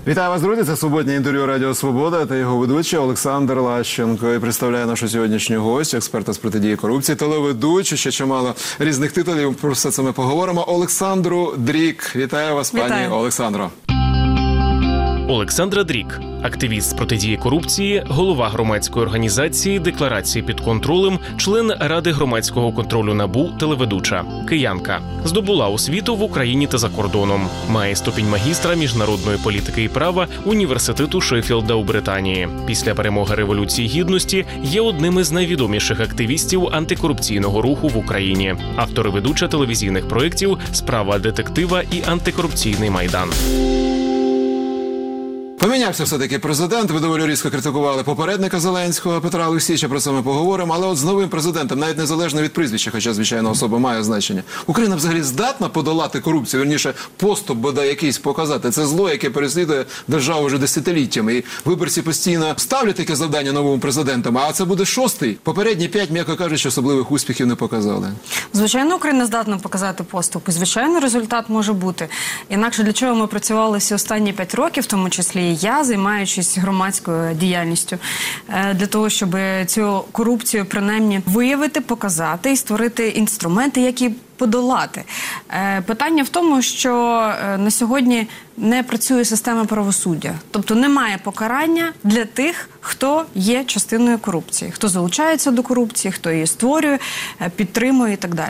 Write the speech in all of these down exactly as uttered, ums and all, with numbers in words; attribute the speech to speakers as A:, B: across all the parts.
A: Вітаю вас, друзі! Це суботнє інтерв'ю Радіо Свобода та його ведучий Олександр Лащенко. І представляє нашу сьогоднішню гостю, експерта з протидії корупції, телеведучу, ще чимало різних титулів. Про все це ми поговоримо. Олександру Дрік. Вітаю вас, пані
B: Вітаю.
A: Олександро.
C: Олександра Дрік – активіст з протидії корупції, голова громадської організації «Декларації під контролем», член Ради громадського контролю НАБУ, телеведуча, киянка. Здобула освіту в Україні та за кордоном. Має ступінь магістра міжнародної політики і права Університету Шеффілда у Британії. Після перемоги Революції Гідності є одним із найвідоміших активістів антикорупційного руху в Україні. Автор і ведуча телевізійних проєктів «Справа детектива» і «Антикорупційний майдан».
A: Помінявся все-таки президент, ви доволі різко критикували попередника Зеленського, Петра Олексійовича, про це ми поговоримо, але от з новим президентом, навіть незалежно від прізвища, хоча, звичайно, особа має значення, Україна взагалі здатна подолати корупцію, вірніше, поступ бодай якийсь показати. Це зло, яке переслідує державу вже десятиліттями, і виборці постійно ставлять таке завдання новому президенту, а це буде шостий. Попередні п'ять, м'яко кажучи, особливих успіхів не показали.
B: Звичайно, Україна здатна показати поступ, і, звичайно, результат може бути. Інакше для чого ми працювали всі останні п'ять років, в тому числі я, займаючись громадською діяльністю, для того, щоб цю корупцію принаймні виявити, показати і створити інструменти, які подолати. Питання в тому, що на сьогодні не працює система правосуддя. Тобто немає покарання для тих, хто є частиною корупції, хто залучається до корупції, хто її створює, підтримує і так далі.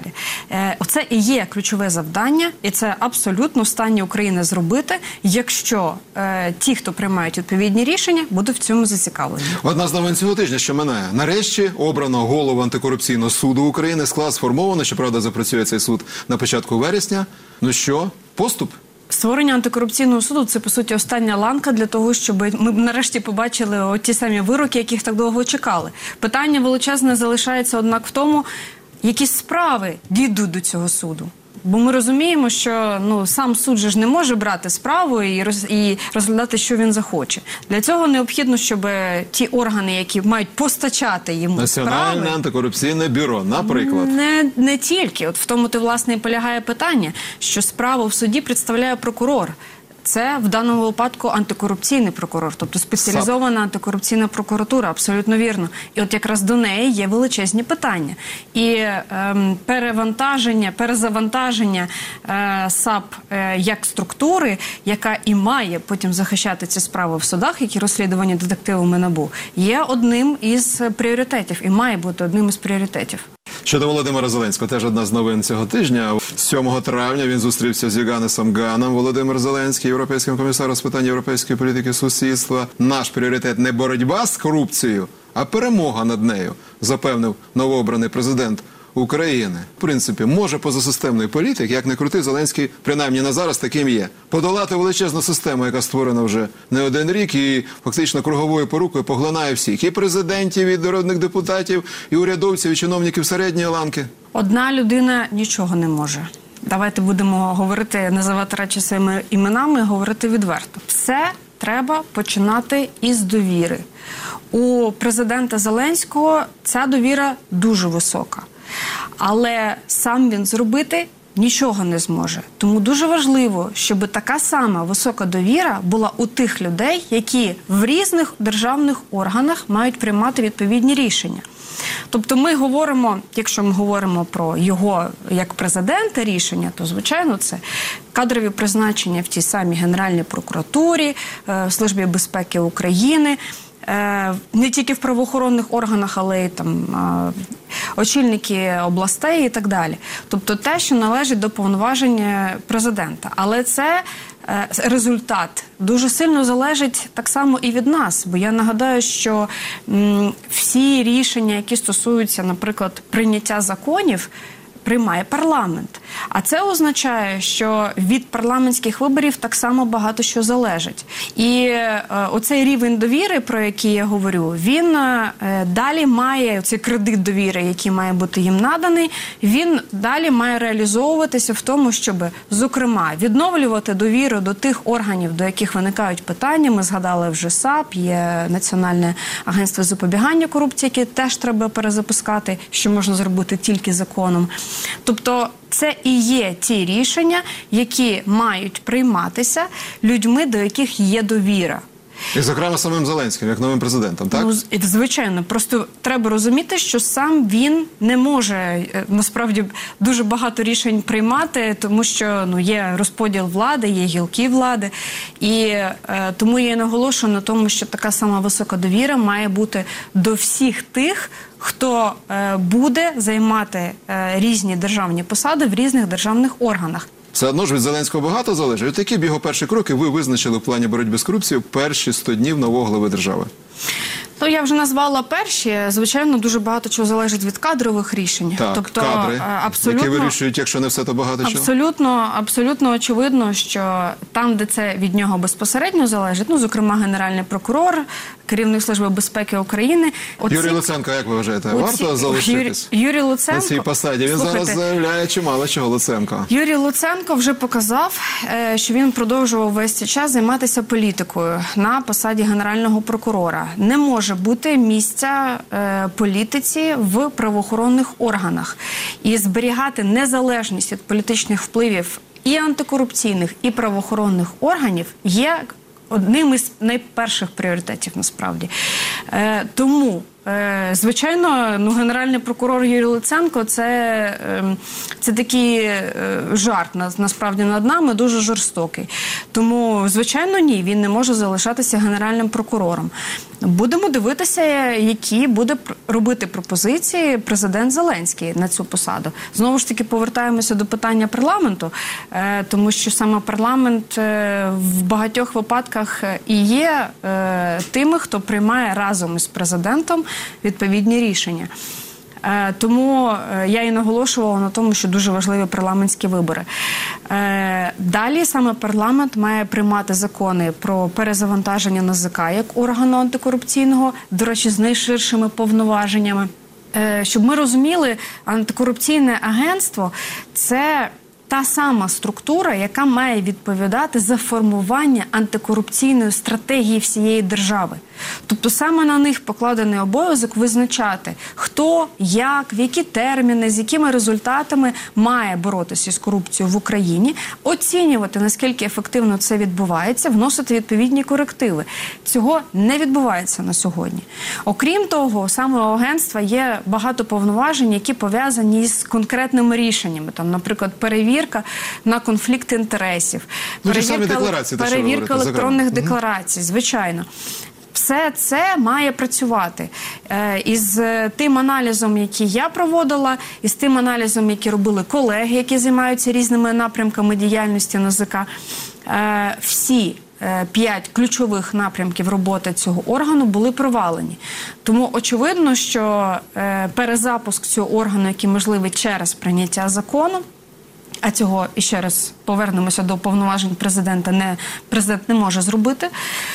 B: Оце і є ключове завдання, і це абсолютно в стані України зробити, якщо ті, хто приймають відповідні рішення, будуть в цьому зацікавлені.
A: Одна з новин цього тижня, що минає. Нарешті обрано голову антикорупційного суду України. Склад сформовано, щоправда, запрацює цей суд на початку вересня. Ну що, поступ?
B: Створення антикорупційного суду – це, по суті, остання ланка для того, щоб ми нарешті побачили ті самі вироки, яких так довго чекали. Питання величезне залишається, однак, в тому, які справи дійдуть до цього суду. Бо ми розуміємо, що ну, сам суд же ж не може брати справу і, роз, і розглядати, що він захоче. Для цього необхідно, щоб ті органи, які мають постачати йому
A: Національне
B: справи,
A: антикорупційне бюро, наприклад.
B: Не, не тільки. От в тому, ти, власне, і полягає питання, що справу в суді представляє прокурор. Це в даному випадку антикорупційний прокурор, тобто спеціалізована антикорупційна прокуратура, абсолютно вірно. І от якраз до неї є величезні питання. І ем, перевантаження, перезавантаження е, САП е, як структури, яка і має потім захищати ці справи в судах, які розслідувані детективами НАБУ, є одним із пріоритетів і має бути одним із пріоритетів.
A: Щодо Володимира Зеленського, теж одна з новин цього тижня. сьомого травня він зустрівся з Йоганнесом Ганом. Володимир Зеленський, європейським комісаром з питань європейської політики сусідства. Наш пріоритет не боротьба з корупцією, а перемога над нею, запевнив новообраний президент України. В принципі, може позасистемний політик, як не крути, Зеленський, принаймні на зараз, таким є. Подолати величезну систему, яка створена вже не один рік і фактично круговою порукою поглинає всіх. І президентів, і народних депутатів, і урядовців, і чиновників середньої ланки.
B: Одна людина нічого не може. Давайте будемо говорити, називати речі своїми іменами, говорити відверто. Все треба починати із довіри. У президента Зеленського ця довіра дуже висока. Але сам він зробити нічого не зможе. Тому дуже важливо, щоб така сама висока довіра була у тих людей, які в різних державних органах мають приймати відповідні рішення. Тобто ми говоримо, якщо ми говоримо про його як президента рішення, то, звичайно, це кадрові призначення в тій самій Генеральній прокуратурі, в Службі безпеки України, не тільки в правоохоронних органах, але й там очільники областей і так далі. Тобто те, що належить до повноважень президента. Але це результат дуже сильно залежить так само і від нас. Бо я нагадаю, що м, всі рішення, які стосуються, наприклад, прийняття законів, приймає парламент. А це означає, що від парламентських виборів так само багато що залежить. І е, оцей рівень довіри, про який я говорю, він е, далі має, цей кредит довіри, який має бути їм наданий, він далі має реалізовуватися в тому, щоб, зокрема, відновлювати довіру до тих органів, до яких виникають питання. Ми згадали вже САП, є Національне агентство запобігання корупції, яке теж треба перезапускати, що можна зробити тільки законом. Тобто це і є ті рішення, які мають прийматися людьми, до яких є довіра.
A: І, зокрема, самим Зеленським, як новим президентом, так?
B: Ну, з- звичайно, просто треба розуміти, що сам він не може е, насправді дуже багато рішень приймати, тому що ну є розподіл влади, є гілки влади, і е, тому я і наголошую на тому, що така сама висока довіра має бути до всіх тих, хто е, буде займати е, різні державні посади в різних державних органах.
A: Все одно ж від Зеленського багато залежить. От які б його перші кроки ви визначили в плані боротьби з корупцією перші сто днів нового глави держави?
B: Ну, я вже назвала перші. Звичайно, дуже багато чого залежить від кадрових рішень.
A: Так,
B: тобто,
A: кадри,
B: е, абсолютно,
A: які вирішують, якщо не все, то багато чого.
B: абсолютно, абсолютно очевидно, що там, де це від нього безпосередньо залежить, ну, зокрема, Генеральний прокурор, керівник Служби безпеки України. Оці-
A: Юрій Луценко, як ви вважаєте,
B: оці-
A: варто залишитись
B: Юрій, Юрій Луценко,
A: на цій посаді? Він
B: слухайте,
A: зараз заявляє чимало чого, Луценко.
B: Юрій Луценко вже показав, е, що він продовжував весь цей час займатися політикою на посаді Генерального прокурора. Не може бути місця е, політиці в правоохоронних органах. І зберігати незалежність від політичних впливів і антикорупційних, і правоохоронних органів є одним із найперших пріоритетів, насправді. Е, тому, е, звичайно, ну, Генеральний прокурор Юрій Луценко – це, е, це такий е, жарт, на- насправді, над нами, дуже жорстокий. Тому, звичайно, ні, він не може залишатися Генеральним прокурором. Будемо дивитися, які буде пр- робити пропозиції президент Зеленський на цю посаду. Знову ж таки, повертаємося до питання парламенту, е, тому що саме парламент е, в багатьох випадках і є е, тими, хто приймає разом із президентом відповідні рішення. Е, Тому е, я і наголошувала на тому, що дуже важливі парламентські вибори. Е, Далі саме парламент має приймати закони про перезавантаження НАЗК як органу антикорупційного, до речі, з найширшими повноваженнями. Е, Щоб ми розуміли, антикорупційне агентство – це та сама структура, яка має відповідати за формування антикорупційної стратегії всієї держави. Тобто саме на них покладений обов'язок визначати, хто, як, в які терміни, з якими результатами має боротися з корупцією в Україні, оцінювати, наскільки ефективно це відбувається, вносити відповідні корективи. Цього не відбувається на сьогодні. Окрім того, саме у агентства є багато повноважень, які пов'язані з конкретними рішеннями. Там, наприклад, перевірка на конфлікт інтересів,
A: Ну, ті ж самі
B: перевірка,
A: декларації, те, що ви
B: перевірка
A: говорите,
B: електронних
A: зокрема.
B: декларацій, звичайно. Все це має працювати. Е, із е, тим аналізом, який я проводила, і з тим аналізом, який робили колеги, які займаються різними напрямками діяльності НАЗК, е, всі е, п'ять ключових напрямків роботи цього органу були провалені. Тому очевидно, що е, перезапуск цього органу, який можливий через прийняття закону, а цього, і ще раз повернемося до повноважень президента, не, президент не може зробити.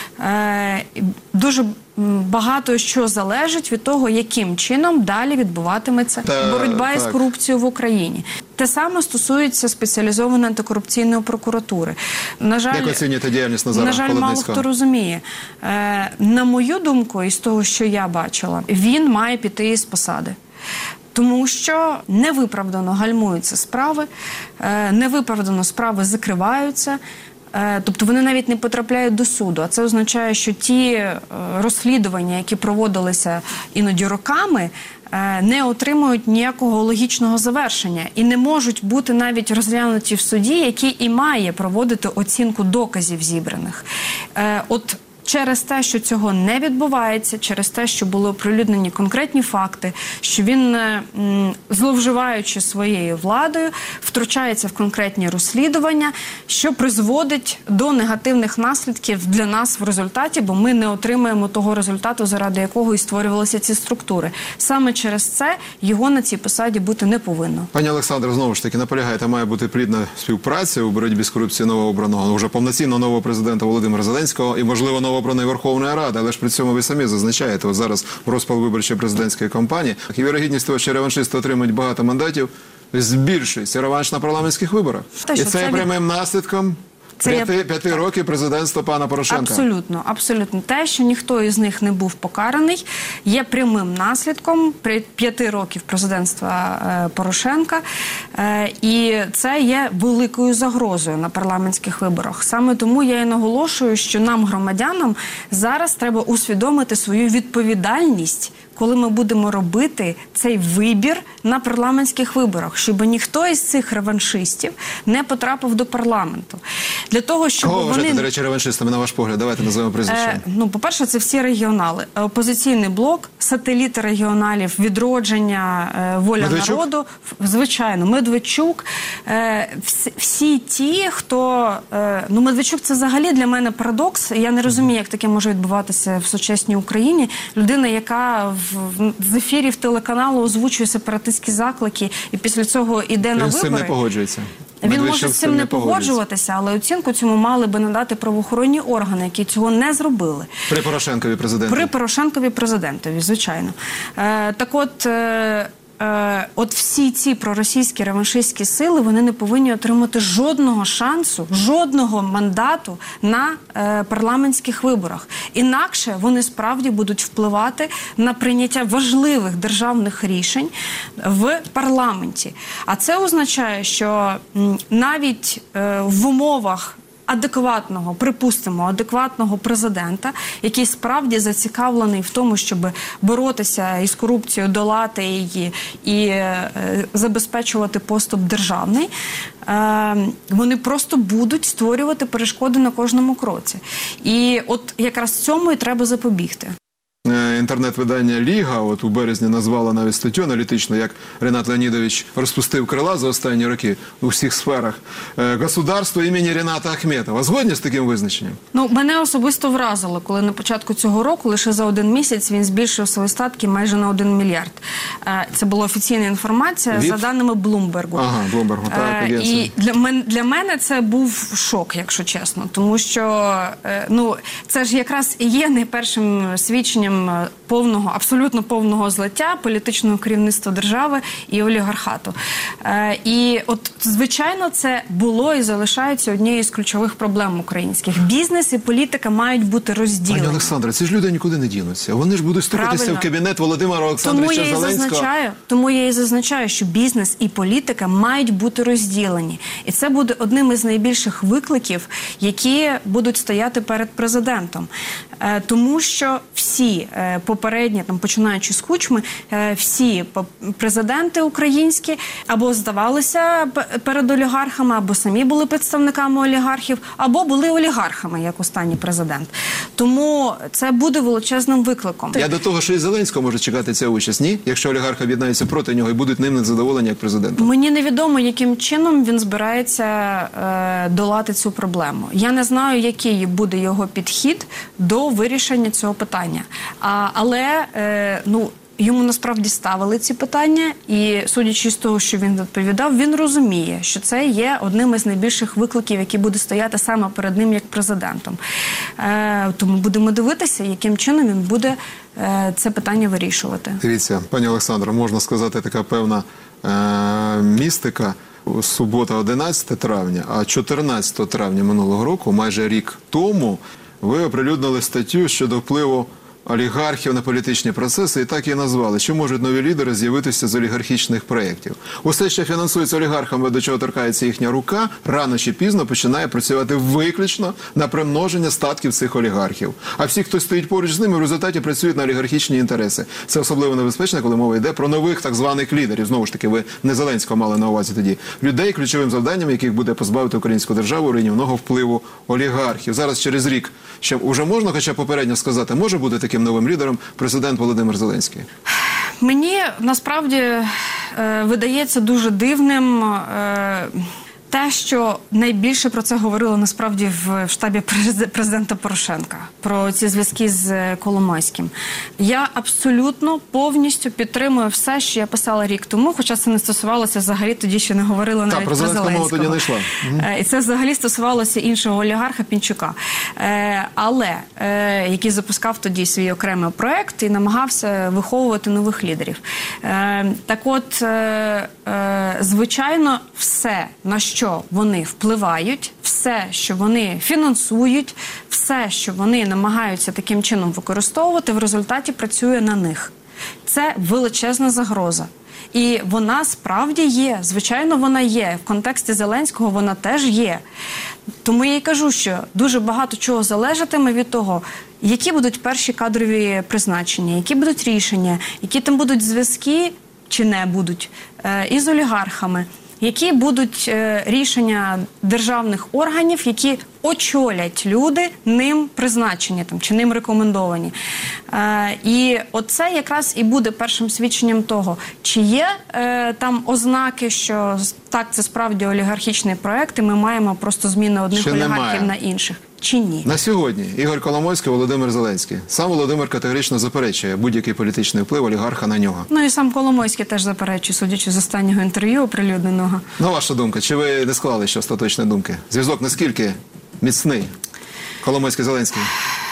B: Е, дуже м, багато що залежить від того, яким чином далі відбуватиметься
A: Та,
B: боротьба із
A: так.
B: корупцією в Україні. Те саме стосується спеціалізованої антикорупційної прокуратури. На жаль,
A: Як оцінюєте діяльність Назара
B: на жаль, мало
A: Холодницького?
B: хто розуміє. Е, на мою думку, із того, що я бачила, він має піти із посади. Тому що невиправдано гальмуються справи, е, невиправдано справи закриваються, е, тобто вони навіть не потрапляють до суду. А це означає, що ті е, розслідування, які проводилися іноді роками, е, не отримують ніякого логічного завершення і не можуть бути навіть розглянуті в суді, який і має проводити оцінку доказів зібраних. Е, От через те, що цього не відбувається, через те, що були оприлюднені конкретні факти, що він, е, м, зловживаючи своєю владою, втручається в конкретні розслідування, що призводить до негативних наслідків для нас в результаті, бо ми не отримаємо того результату, заради якого і створювалися ці структури. Саме через це його на цій посаді бути не повинно.
A: Пані Олександре, знову ж таки, наполягаєте, має бути плідна співпраця у боротьбі з корупцією новообраного, вже повноцінно нового президента Володимира Зеленського і, можливо, новообраної Верховної Ради, але ж при цьому ви самі зазначаєте, от зараз розпал виборчої президентської кампанії, і вірогідність того, що реваншисти отримають багато мандатів, збільшується реванш на парламентських виборах.
B: Та
A: І
B: що,
A: це
B: це
A: є
B: від-
A: прямим наслідком
B: Це
A: П'яти,
B: є...
A: п'яти років президентства пана Порошенка.
B: Абсолютно, абсолютно. Те, що ніхто із них не був покараний, є прямим наслідком п'яти років президентства е, Порошенка. Е, і це є великою загрозою на парламентських виборах. Саме тому я і наголошую, що нам, громадянам, зараз треба усвідомити свою відповідальність, коли ми будемо робити цей вибір на парламентських виборах, щоб ніхто із цих реваншистів не потрапив до парламенту. Для того, щоб
A: Кого
B: вони...
A: вважаєте, до речі, реваншистами, на ваш погляд? Давайте називаємо прізвище.
B: Е, ну, по-перше, це всі регіонали. Опозиційний блок, сателіти регіоналів, Відродження, е, Воля
A: Медведчук?
B: народу, звичайно, Медведчук. Е, всі, всі ті, хто... Е, ну, Медведчук – це взагалі для мене парадокс. Я не розумію, як таке може відбуватися в сучасній Україні. Людина, яка в, в, з ефірів телеканалу озвучує сепаратистські заклики і після цього йде на
A: Він з цим не
B: вибори.
A: погоджується.
B: Він
A: Медведчук
B: може з цим не погоджуватися, але оцінку цьому мали би надати правоохоронні органи, які цього не зробили.
A: При Порошенкові президенту.
B: При Порошенкові президентові, звичайно. Е, так от, е, е, от всі ці проросійські реваншистські сили, вони не повинні отримати жодного шансу, жодного мандату на е, парламентських виборах. Інакше вони справді будуть впливати на прийняття важливих державних рішень в парламенті. А це означає, що м, навіть е, в умовах адекватного, припустимо, адекватного президента, який справді зацікавлений в тому, щоб боротися із корупцією, долати її і е, забезпечувати поступ державний, е, вони просто будуть створювати перешкоди на кожному кроці. І от якраз цьому і треба запобігти.
A: Інтернет-видання «Ліга» от у березні назвала навіть статтю аналітичну, як Ренат Леонідович розпустив крила за останні роки у всіх сферах. «Государство імені Рената Ахметова». Згодні з таким визначенням?
B: Ну, мене особисто вразило, коли на початку цього року, лише за один місяць, він збільшив свої статки майже на один мільярд. Це була офіційна інформація
A: Від?
B: за даними Блумбергу.
A: Ага, Блумбергу, так, агенція.
B: І для мене, для мене це був шок, якщо чесно. Тому що, ну, це ж якраз і є найпершим свідченням повного, абсолютно повного злиття політичного керівництва держави і олігархату. Е, і от, звичайно, це було і залишається однією з ключових проблем українських. Бізнес і політика мають бути розділені.
A: Пані Олександре, ці ж люди нікуди не дінуться. Вони ж будуть стукатися
B: Правильно.
A: в кабінет Володимира Олександровича
B: Тому я і
A: Зеленського.
B: зазначаю, тому я і зазначаю, що бізнес і політика мають бути розділені. І це буде одним із найбільших викликів, які будуть стояти перед президентом. Е, тому що всі е, попередні, там, починаючи з Кучми, е, всі президенти українські або здавалися перед олігархами, або самі були представниками олігархів, або були олігархами, як останній президент. Тому це буде величезним викликом.
A: Я до того, що і Зеленського може чекати ця участь, ні? Якщо олігархи об'єднаються проти нього і будуть ним незадоволені як президентом.
B: Мені невідомо, яким чином він збирається е, долати цю проблему. Я не знаю, який буде його підхід до вирішення цього питання. А, але, е, ну, йому насправді ставили ці питання, і судячи з того, що він відповідав, він розуміє, що це є одним із найбільших викликів, які буде стояти саме перед ним як президентом. Е, тому будемо дивитися, яким чином він буде е, це питання вирішувати.
A: Дивіться, пані Олександро, можна сказати, така певна е- містика. Субота, одинадцяте травня, а чотирнадцятого травня минулого року, майже рік тому, ви оприлюднили статтю щодо впливу олігархів на політичні процеси, і так і назвали, що можуть нові лідери з'явитися з олігархічних проєктів. Усе, що фінансується олігархами, до чого торкається їхня рука, рано чи пізно починає працювати виключно на примноження статків цих олігархів. А всі, хто стоїть поруч з ними, в результаті працюють на олігархічні інтереси. Це особливо небезпечно, коли мова йде про нових так званих лідерів. Знову ж таки, ви не Зеленського мали на увазі тоді. Людей, ключовим завданням яких буде позбавити українську державу руйнівного впливу олігархів. Зараз через рік, ще вже можна хоча попередньо сказати, може бути таким новим лідером президент Володимир Зеленський?
B: Мені насправді е, видається дуже дивним е, те, що найбільше про це говорили насправді в, в штабі президента Порошенка, про ці зв'язки з Коломойським. Я абсолютно повністю підтримую все, що я писала рік тому, хоча це не стосувалося взагалі, тоді ще не говорили навіть про Зеленського.
A: мова тоді не йшла.
B: І це взагалі стосувалося іншого олігарха Пінчука. Але, який запускав тоді свій окремий проект і намагався виховувати нових лідерів. Так от, звичайно, все, на що що вони впливають, все, що вони фінансують, все, що вони намагаються таким чином використовувати, в результаті працює на них. Це величезна загроза. І вона справді є, звичайно, вона є. В контексті Зеленського вона теж є. Тому я й кажу, що дуже багато чого залежатиме від того, які будуть перші кадрові призначення, які будуть рішення, які там будуть зв'язки чи не будуть е, із олігархами, які будуть е, рішення державних органів, які очолять люди, ним призначені там, чи ним рекомендовані. Е, і оце якраз і буде першим свідченням того, чи є е, там ознаки, що так, це справді олігархічний проект, і ми маємо просто зміни одних
A: Ще
B: олігархів
A: немає.
B: на інших. Чи ні?
A: На сьогодні Ігор Коломойський, Володимир Зеленський. Сам Володимир категорично заперечує будь-який політичний вплив олігарха на нього.
B: Ну і сам Коломойський теж заперечує, судячи з останнього інтерв'ю оприлюдненого.
A: На ваша думка, чи ви не склали ще остаточної думки? Зв'язок наскільки міцний? Коломойський-Зеленський.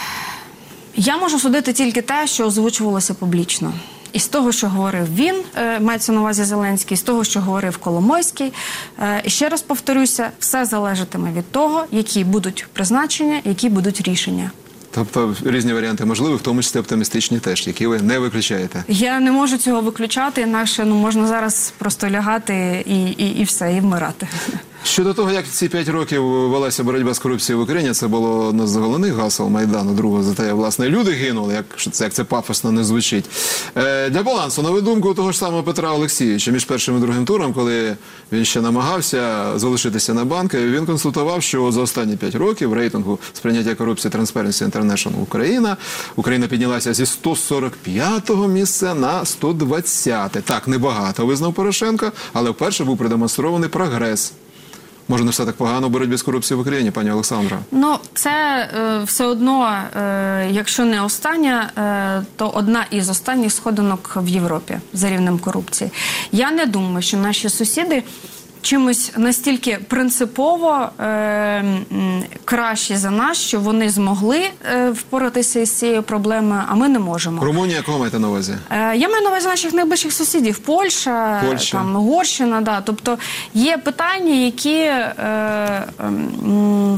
B: Я можу судити тільки те, що озвучувалося публічно. І з того, що говорив він, е, мається на увазі Зеленський, з того, що говорив Коломойський. Е, і ще раз повторюся, все залежатиме від того, які будуть призначення, які будуть рішення.
A: Тобто різні варіанти можливі, в тому числі оптимістичні теж, які ви не виключаєте.
B: Я не можу цього виключати, інакше ну, можна зараз просто лягати і, і, і все, і вмирати.
A: Щодо того, як ці п'ять років велася боротьба з корупцією в Україні, це було одне з головних гасел Майдану, другого за те, власне, люди гинули, як це, як це пафосно не звучить. Е, для балансу, на думку того ж самого Петра Олексійовича, між першим і другим туром, коли він ще намагався залишитися на банки, він констатував, що за останні п'ять років в рейтингу сприйняття корупції Transparency International Україна, Україна піднялася зі сто сорок п'ятого місця на сто двадцяте. Так, небагато, визнав Порошенко, але вперше був продемонстрований прогрес. Може, не все так погано в боротьбі з корупцією в Україні, пані Олександра?
B: Ну, це е, все одно, е, якщо не остання, е, то одна із останніх сходинок в Європі за рівнем корупції. Я не думаю, що наші сусіди чимось настільки принципово е, м, кращі за нас, що вони змогли е, впоратися із цією проблемою, а ми не можемо.
A: Румунія, кого маєте на увазі?
B: Е, Я маю на увазі наших найближчих сусідів. Польща,
A: Польща.
B: Там, Угорщина. Да. Тобто є питання, які, е, м,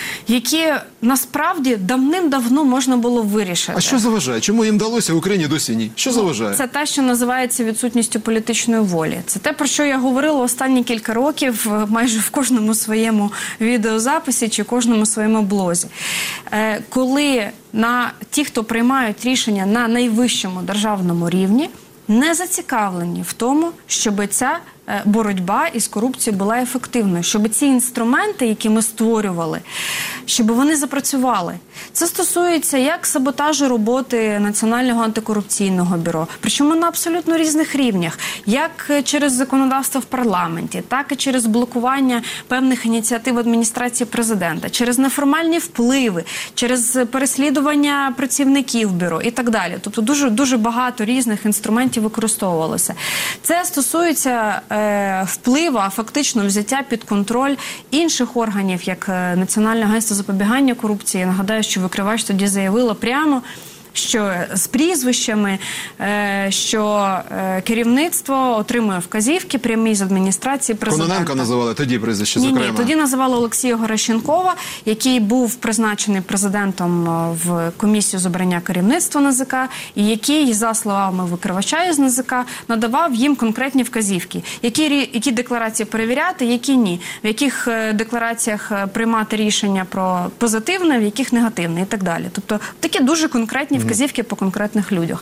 B: які насправді давним-давно можна було вирішити.
A: А що заважає? Чому їм вдалося, в Україні досі ні? Що заважає?
B: Це те, що називається відсутністю політичної волі. Це те, про що я говорила останні кілька років майже в кожному своєму відеозаписі чи кожному своєму блозі. Е, коли на ті, хто приймають рішення на найвищому державному рівні, не зацікавлені в тому, щоб ця е, боротьба із корупцією була ефективною, щоб ці інструменти, які ми створювали, щоб вони запрацювали. Це стосується як саботажу роботи Національного антикорупційного бюро, причому на абсолютно різних рівнях, як через законодавство в парламенті, так і через блокування певних ініціатив адміністрації президента, через неформальні впливи, через переслідування працівників бюро і так далі. Тобто дуже, дуже багато різних інструментів використовувалося. Це стосується е, впливу, а фактично взяття під контроль інших органів, як е, Національне агентство запобігання корупції. Я нагадаю, що викривач тоді заявила прямо, що з прізвищами, е, що е, керівництво отримує вказівки прямі з адміністрації президента.
A: Кононенка називали тоді прізвище,
B: Ні,
A: зокрема.
B: ні, тоді називали Олексія Горощенкова, який був призначений президентом е, в комісію з обрання керівництва НАЗК, і який, за словами викривача із НАЗК, надавав їм конкретні вказівки, які, рі- які декларації перевіряти, які ні, в яких е, деклараціях е, приймати рішення про позитивне, в яких негативне і так далі. Тобто такі дуже конкретні вказівки по конкретних людях.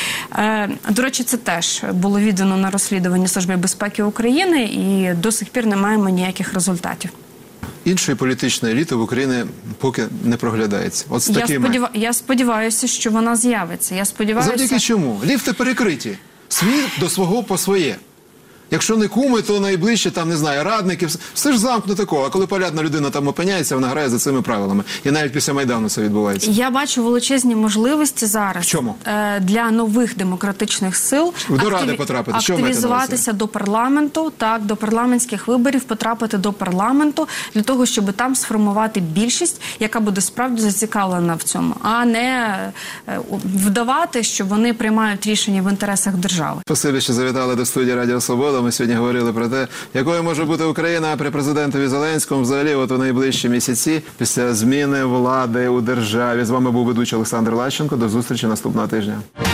B: Е, до речі, це теж було віддано на розслідування Служби безпеки України, і до сих пір не маємо ніяких результатів.
A: Іншої політичної еліти в Україні поки не проглядається. От з
B: Я,
A: такими.
B: сподіва... Я сподіваюся, що вона з'явиться. Я сподіваюся...
A: Завдяки чому? Ліфти перекриті. Свій до свого по своє. Якщо не куми, то найближче, там, не знаю, радники, все- все ж замкнуто коло. А коли порядна людина там опиняється, вона грає за цими правилами. І навіть після Майдану це відбувається.
B: Я бачу величезні можливості зараз
A: В чому?
B: е, для нових демократичних сил
A: До Ради потрапити. Що ви маєте на увазі?
B: активізуватися до парламенту, так, до парламентських виборів, потрапити до парламенту для того, щоб там сформувати більшість, яка буде справді зацікавлена в цьому, а не е, вдавати, що вони приймають рішення в інтересах держави.
A: Спасибі, що завітали до студії Радіо Свобода. зрозуміло. Ми сьогодні говорили про те, якою може бути Україна при президентові Зеленському взагалі от у найближчі місяці після зміни влади у державі. З вами був ведучий Олександр Лащенко. До зустрічі наступного тижня.